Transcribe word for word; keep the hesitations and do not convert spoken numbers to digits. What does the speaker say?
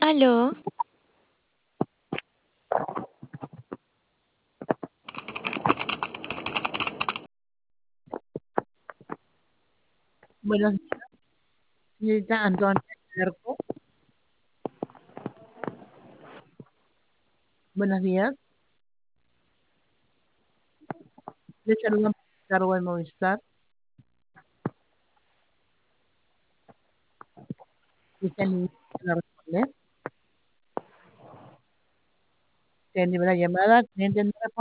Aló, Buenos días, señorita Antonia Cerco. Buenos días. Le saludan por cargo de Movistar. Está en línea para responder. Tiene la llamada. Cliente no responde.